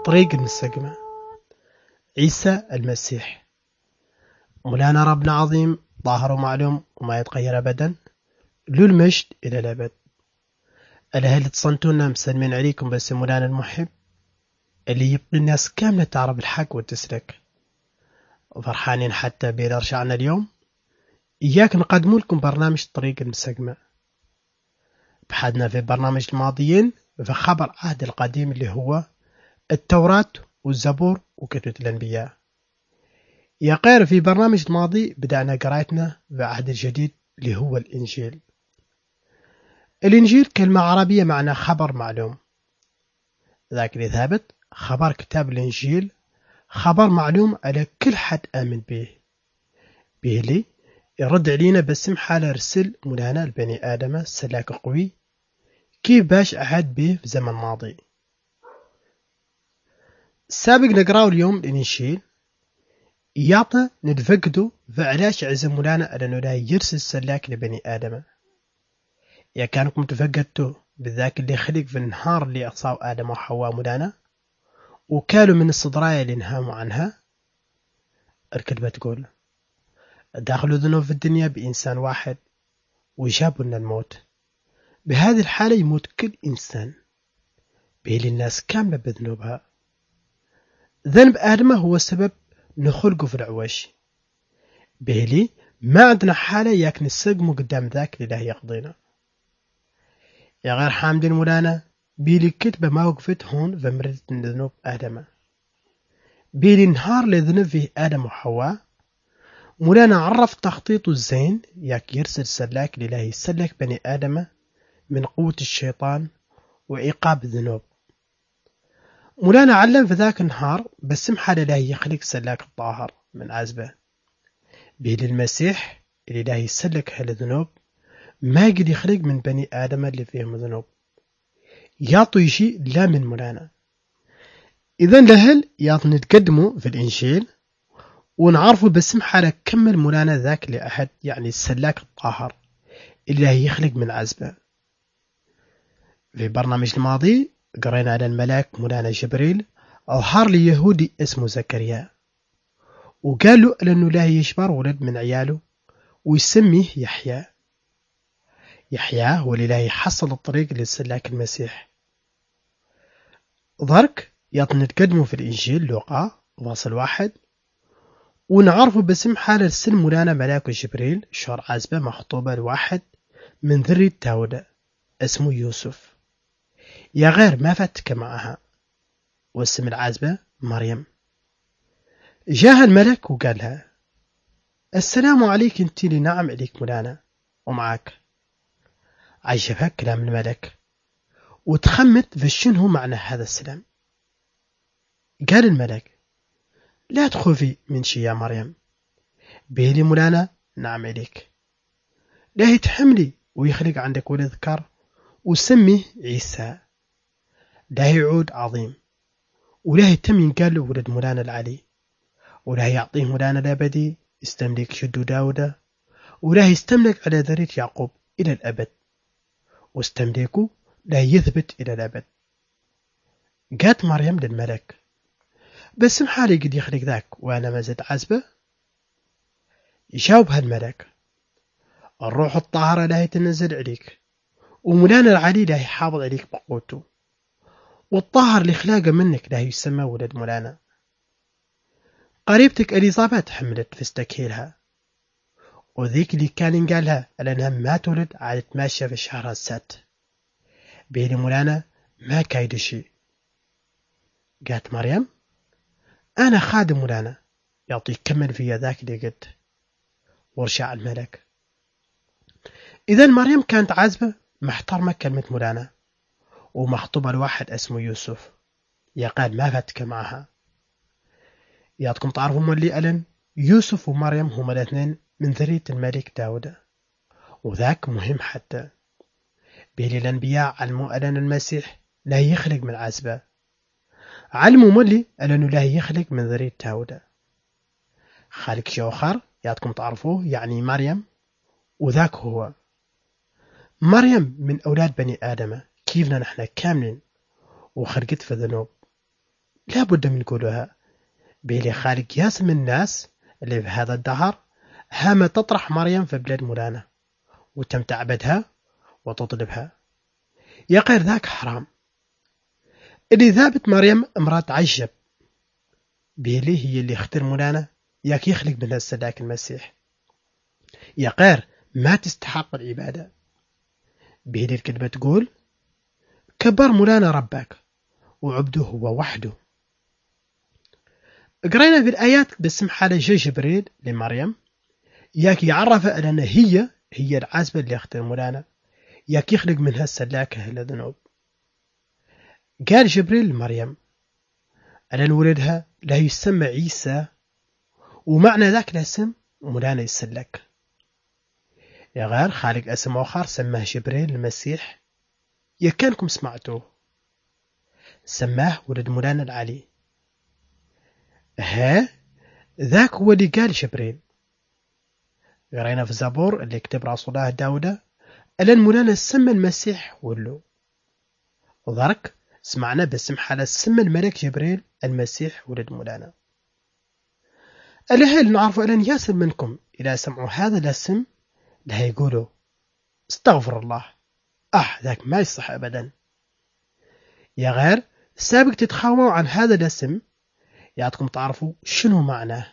طريق المستقيم. عيسى المسيح مولانا ربنا عظيم ظاهر ومعلوم وما يتغير أبدا، له المجد إلى الأبد. الأهل تصنتونا مسلمين عليكم، بس مولانا المحب اللي يبقي الناس كاملة تعرف الحق وتسلك. وفرحانين حتى برشعنا اليوم إياك نقدموا لكم برنامج طريق المستقيم. بحدنا في برنامج الماضيين في خبر عهد القديم اللي هو التوراة والزبور وكتب الأنبياء. يا غير في برنامج الماضي بدأنا قراءتنا في عهد الجديد اللي هو الإنجيل. الإنجيل كلمة عربية معنى خبر معلوم، ذاك اللي ثابت خبر كتاب الإنجيل، خبر معلوم على كل حد آمن به لي يرد علينا باسم حال رسل مولانا البني آدم سلاك قوي كيف باش أعد به في زمن ماضي. السابق نقرأه اليوم الإنجيل يعطى نتفقدوا فعلاش عزم مولانا على أنه لا يرسل سلاك لبني آدم. يا كانكم تفقدتوا بذاك اللي خلق في النهار اللي أصاب آدم وحواء مولانا وكالوا من الصدرايا اللي نهاموا عنها. الكتبة تقول داخلوا ذنوب في الدنيا بإنسان واحد وجابوا لنا الموت. بهذه الحالة يموت كل إنسان بيلي الناس كاملة بذنوبها. ذنب آدم هو السبب نخلقه في العوش بيلي ما عندنا حالة ياك نسقمه قدام ذاك اللي له يقضينا. يا غير حامدين مولانا بيلي كتبة ما وقفت هون في مرة ذنوب آدم. بيلي نهار لذنب فيه آدم وحواء مولانا عرف تخطيطه الزين ياك يرسل سلاك لله يسلك بني آدم من قوة الشيطان وعقاب الذنوب. مولانا علم في ذاك النهار بسمحة لله يخلق سلاك الطاهر من عزبه بيلي المسيح اللي له يسلك هالذنوب ما قد يخلق من بني آدم اللي فيهم ذنوب يعطوا شيء لا من مولانا. إذن لهل يعطوا نتقدموا في الإنجيل ونعرفوا باسم حالة كمل مولانا ذاك لأحد يعني السلاك الطاهر اللي يخلق من عزبه. في برنامج الماضي قرينا على الملاك مولانا جبريل أظهر لي يهودي اسمه زكريا وقال له أنه لا يشبر ولد من عياله ويسميه يحيى. يحيى هو اللي لا يحصل الطريق للسلاك المسيح. ضرك يعطي نتقدمه في الإنجيل لوقا واصل 1 ونعرفه باسم حالة السلم مولانا ملاك جبريل شهر عزبة مخطوبة لواحد من ذرية داود اسمه يوسف. يا غير ما فتك معها واسم العزبة مريم. جاها الملك وقالها السلام عليك انت لي نعم عليك مولانا ومعك. عجبها كلام الملك وتخمت في شنو معنى هذا السلام. قال الملك لا تخافي من شي يا مريم بيلي مولانا نعم عليك لا يتحملي ويخلق عندك ولد ذكر وسميه عيسى لا يعود عظيم ولا يتم ينقال له ولد مولانا العلي ولا يعطيه مولانا الأبدي يستملك شدو داود ولا يستملك على ذرية يعقوب إلى الأبد واستملكه لا يثبت إلى الأبد. قالت مريم للملك بس محالي قد يخلق ذاك وأنا ما زلت عزبة. يجاوبها الملك الروح الطاهرة لا تنزل عليك ومولانا العلي لا يحافظ عليك بقوته والطاهر اللي خلاقه منك لا يسمى ولد مولانا. قريبتك إليزابيث حملت في استكهيلها وذيك اللي كان ينقالها لأنها ما تولد عادت ماشية في شهرها السات بيلي مولانا ما كايد شيء. قالت مريم أنا خادم مولانا يعطيك كمل فيا ذاك اللي قد. ورشع الملك. إذن مريم كانت عازبة محترمة كلمة مولانا ومخطوبة لواحد اسمه يوسف. يا قال ما فتك معها. ياتكم تعرفوا مولي ألن يوسف ومريم هما الاثنين من ذرية الملك داود وذاك مهم حتى بيلي الأنبياء علموا ألن المسيح لا يخلق من عزبة. علموا مولي ألنه لا يخلق من ذرية داود. خالق جوخر ياتكم تعرفوه يعني مريم وذاك هو. مريم من أولاد بني آدم كيفنا نحن كاملين وخرقت في الذنوب لابد من قولها بيلي خالق ياسم الناس اللي في هذا الدهر هامة تطرح مريم في بلاد مولانا وتم تعبدها وتطلبها. يا غير ذاك حرام اللي ذابت مريم امرأة عجب بيلي هي اللي اختار مولانا ياك يخلق من السلاك المسيح. يا غير ما تستحق العبادة بيلي الكلمة تقول كبر مولانا ربك وعبده هو وحده. قرينا في الآيات باسم حالة جبريل لمريم ياك يعرف أن هي العازبة اللي اختار مولانا ياك يخلق منها السلاكة للذنوب. قال جبريل لمريم أن ولدها لا يسمى عيسى ومعنى ذاك الاسم مولانا يسلك. يا غير خالق اسم آخر سماه جبريل المسيح يكانكم سمعتوه سماه ولد مولانا العلي. ذاك هو اللي قال جبريل. قرينا في الزبور اللي كتب رسول الله داود ألن مولانا سمى المسيح ولو وذرك سمعنا باسم حالة سمى الملك جبريل المسيح ولد مولانا. الهل نعرف ألن ياسر منكم إذا سمعوا هذا الاسم لا يقولوا استغفر الله ذاك ما يصح أبدا. يا غير سابق تتخاوموا عن هذا الاسم يعطكم تعرفوا شنو معناه.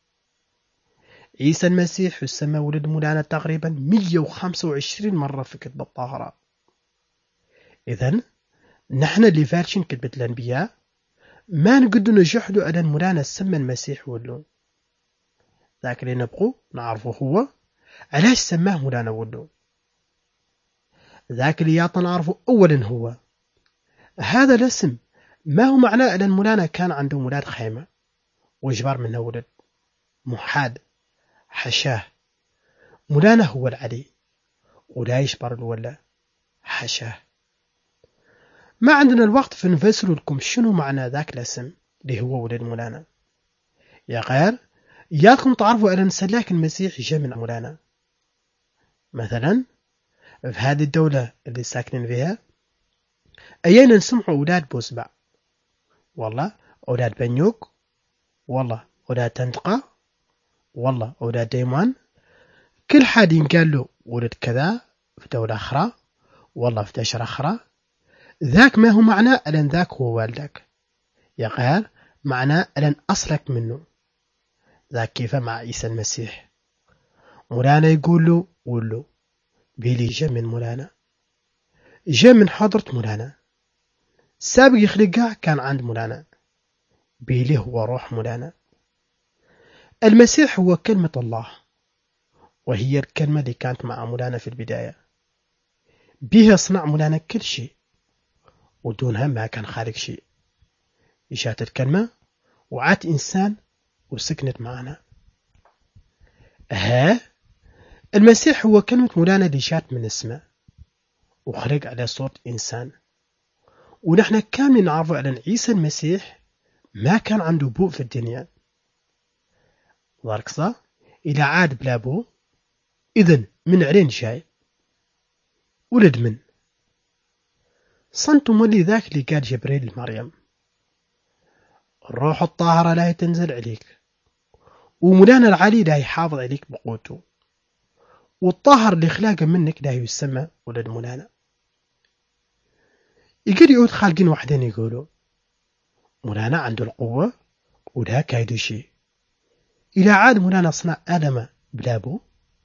عيسى المسيح يسمى ولد مولانا تقريبا 125 مرة في كتب الطاهرة. إذن نحن اللي فارشين كتبة الأنبياء ما نقدر نجحدوا أن مولانا سمى المسيح ولو. ذاك اللي نبقوا نعرفه هو علاش سماه مولانا ولو. ذاك اللي يعطنا نعرفه أولا هو هذا الاسم ما هو معناه أن مولانا كان عنده مولاد خيمة وجبار منه ولد محاد حشاه. مولانا هو العلي ولا يجبر الولا حشاه. ما عندنا الوقت فنفسر لكم شنو معنى ذاك الاسم اللي هو ولد مولانا. يا غير ياكم تعرفوا أن سلاك المسيح جاء من مولانا. مثلا في هذه الدولة اللي ساكنين فيها أيانا نسمعوا أولاد بوسبع والله أولاد بنيوك والله أولاد تندقى والله أولاد ديمان كل حد ينقال له ولد كذا في دولة أخرى والله في دشرة أخرى. ذاك ما هو معناه ألن ذاك هو والدك. يا غير معناه ألن أصلك منه. ذاك كيف مع عيسى المسيح مولانا يقول له ولو بيلي جاء من مولانا جاء من حضرة مولانا سابق يخلقها كان عند مولانا بيلي هو روح مولانا. المسيح هو كلمة الله وهي الكلمة اللي كانت مع مولانا في البداية بها صنع مولانا كل شيء ودونها ما كان خالق شيء. إشاءت الكلمة وعات إنسان وسكنت معنا. المسيح هو كلمة مولانا اللي جات من السماء وخلق على صورة إنسان. ونحن كامل نعرف أن عيسى المسيح ما كان عنده بوء في الدنيا ضاركصة إلى عاد بلا بوء. إذن من علين جاي ولد من صنتم اللي ذاك اللي قال جبريل لمريم الروح الطاهرة لا تنزل عليك ومولانا العلي لا يحافظ عليك بقوته والطاهر اللي خلاقه منك لا يسمى ولد مولانا. يقول يعود خالقين وحدين يقولوا مولانا عنده القوة ولا كايدو شيء. إلى عاد مولانا صنع آدم بلا أبو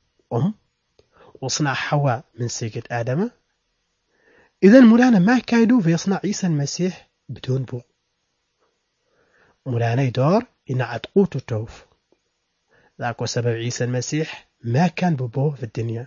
وصنع حواء من سيقة آدم. إذن مولانا ما كايدو فيصنع عيسى المسيح بدون بو. مولانا يدور ينعد قوته التوف. ذاك سبب عيسى المسيح ما كان ببوه في الدنيا.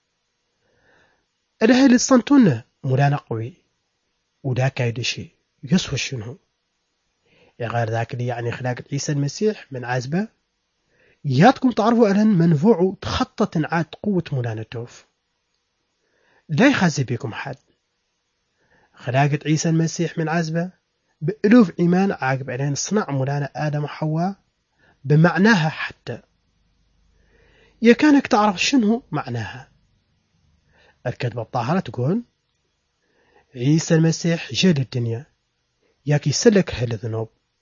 الأهل الصنتون مولانا قوي ولا كايدو شيء يسوى شنو. يا غير ذاك اللي يعني خلاق عيسى المسيح من عزبه ياتكم تعرفوا أن منفوع تخطط عاد قوة مولانا التوف. لا يخزي بكم حد. خلاقة عيسى المسيح من عزبه بألوف إيمان عاقب علينا صنع مولانا آدم وحواء بمعناها حتى. يا كانك تعرف شنو معناها. الكتبة الطاهرة تقول عيسى المسيح جاء للدنيا ياك يسلك هالذنوب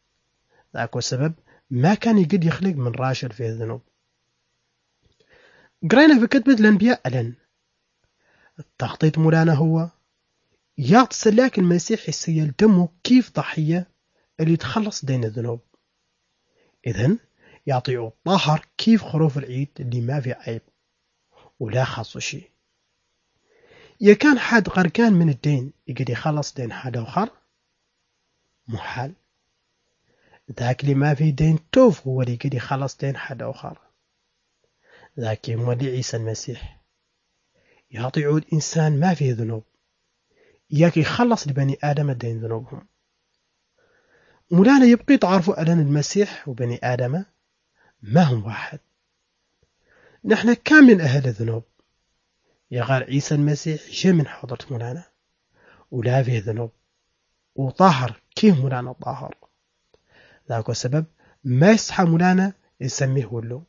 ذاك السبب ما كان يقد يخلق من راشد في الذنوب. قرينا في كتبة الأنبياء ألن التخطيط مولانا هو يعطي سلاك المسيح يسيل دمه كيف ضحية اللي يتخلص دين الذنوب. إذن يعطيه الطاهر كيف خروف العيد اللي ما في عيب ولا خاص شيء. إذا كان حد غرقان من الدين يقدر يخلص دين حد آخر محال. ذاك اللي ما في دين توف هو اللي يقدر يخلص دين حد آخر. ذاك يمولي عيسى المسيح يعطي عود إنسان ما فيه ذنوب إياك يخلص لبني آدم الدين ذنوبهم. مولانا يبقي تعرفوا أن المسيح وبني آدم ما هم واحد. نحن كامل أهل الذنوب. يغار عيسى المسيح جاء من حضرة مولانا ولا فيه ذنوب وطاهر كيف مولانا طاهر. ذاك السبب ما يصحى مولانا يسميه ولو.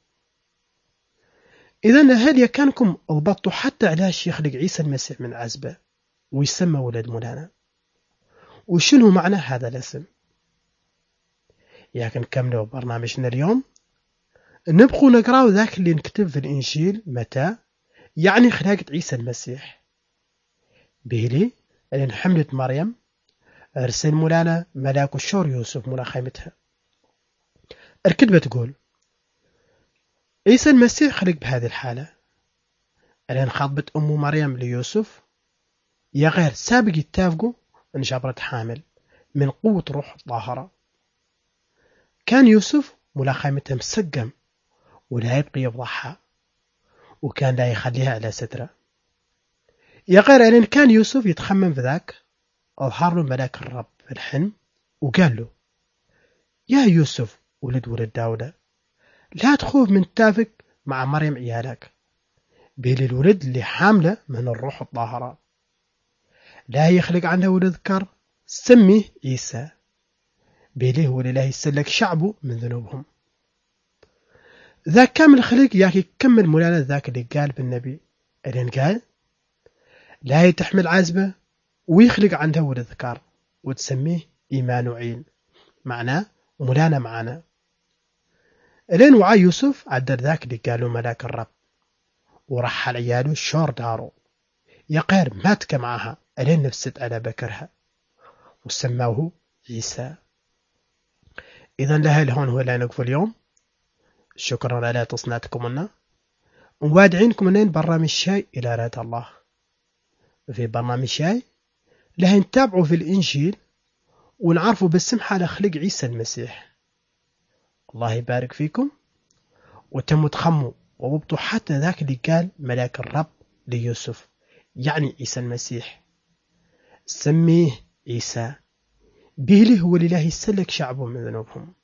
إذن هل يكانكم ضبطوا حتى علاش يخلق عيسى المسيح من عزبة ويسمى ولد مولانا؟ وشنو معنى هذا الاسم؟ ياكن كملوا برنامجنا اليوم نبقوا نقراو ذاك اللي نكتب في الإنجيل متى يعني خلاقة عيسى المسيح بيلي لأن حملت مريم أرسل مولانا ملاك الشور يوسف مولا خيمتها. الكتبة تقول عيسى المسيح خلق بهذه الحالة لأن خطبت أم مريم ليوسف يا غير سابق يتفقوا أن جبرت حامل من قوة روح الطاهرة. كان يوسف مولا خيمتها مسقم ولا يبقي يفضحها وكان لا يخليها على سترة. يا غير أن كان يوسف يتخمم في ذاك أظهر له ملاك الرب في الحلم وقال له يا يوسف ولد داودة لا تخوف من تافك مع مريم عيالك بيل الولد اللي حاملة من الروح الطاهرة لا يخلق عنه ولد ذكر سميه عيسى بيله هو لله يسلك شعبه من ذنوبهم. ذاك كامل خلق ياكي كمل مولانا ذاك اللي قال بالنبي اللي قال لا يتحمل عزبة ويخلق عنده ولد ذكر وتسميه إيمانوعيل معناه مولانا معنا. لين وعى يوسف عدل ذاك اللي قالوا ملاك الرب ورحل عياله شور دارو يقير ماتك معها لين نفست على بكرها وسموه عيسى. إذن لها الهون هو اللي نقف اليوم. شكرا على تصنيعكم لنا ووادعينكم منين برنامج شاي إلى رات الله. في برنامج شاي له نتابعوا في الإنجيل ونعرفوا بالسمحة على خلق عيسى المسيح. الله يبارك فيكم وتموا تخموا وضبطوا حتى ذاك اللي قال ملاك الرب ليوسف يعني عيسى المسيح سميه عيسى به هو لله يسلك شعبه من ذنوبهم.